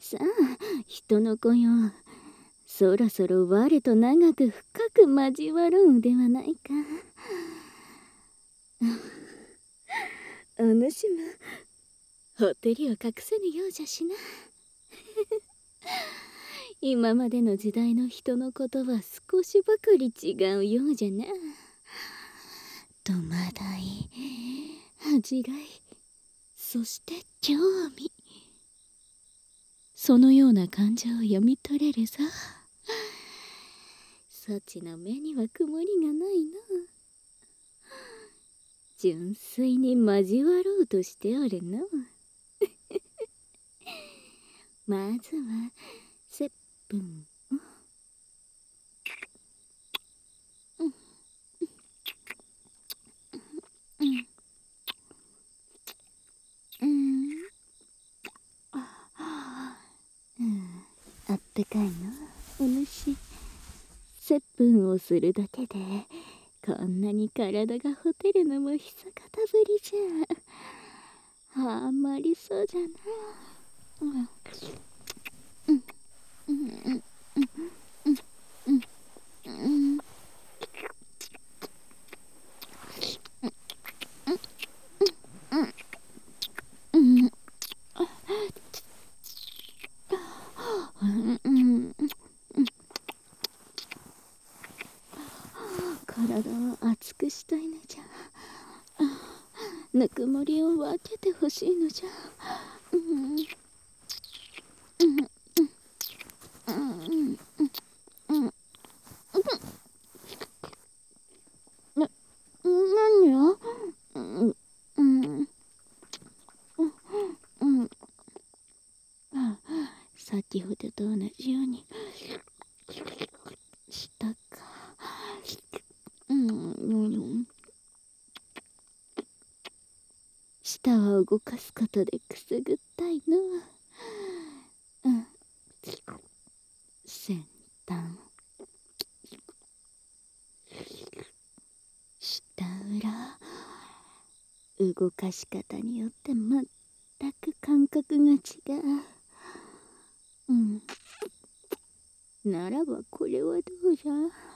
さあ、人の子よ。そろそろ我と長く深く交わろうではないか。お主もほてりを隠せぬようじゃしな。今までの時代の人のことは少しばかり違うようじゃな。戸惑い、恥じらい、そして興味、そのような感情を読み取れるぞ。そちの目には曇りがないの。純粋に交わろうとしておるの。まずは接吻を。あったかいのお主。接吻をするだけでこんなに体がほてるのも久方ぶりじゃ。はまりそうじゃな。体を熱くしたいのじゃ。ぬくもりを分けてほしいのじゃ。何よ。先ほどと同じようにしたか。舌は動かすことでくすぐったいの。先端、下裏、動かし方によって全く感覚が違う。ならばこれはどうじゃ。